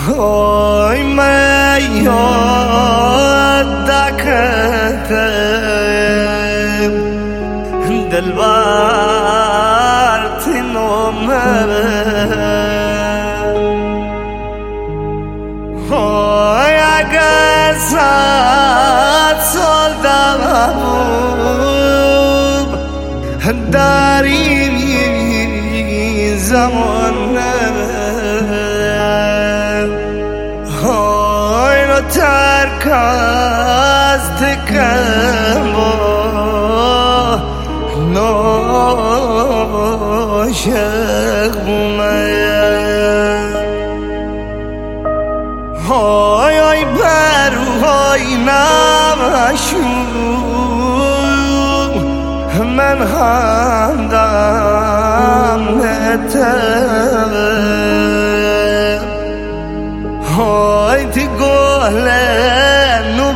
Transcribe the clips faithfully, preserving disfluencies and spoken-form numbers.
Oy me yadakatem Dilbar tinomem Oy agar saat soldamam Dari zamanım ترک از تکم با ناشق بومیم های های بروهای نمشون من همدم نتم های تی گلنو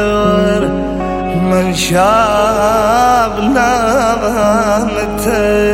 بهار من شب نمته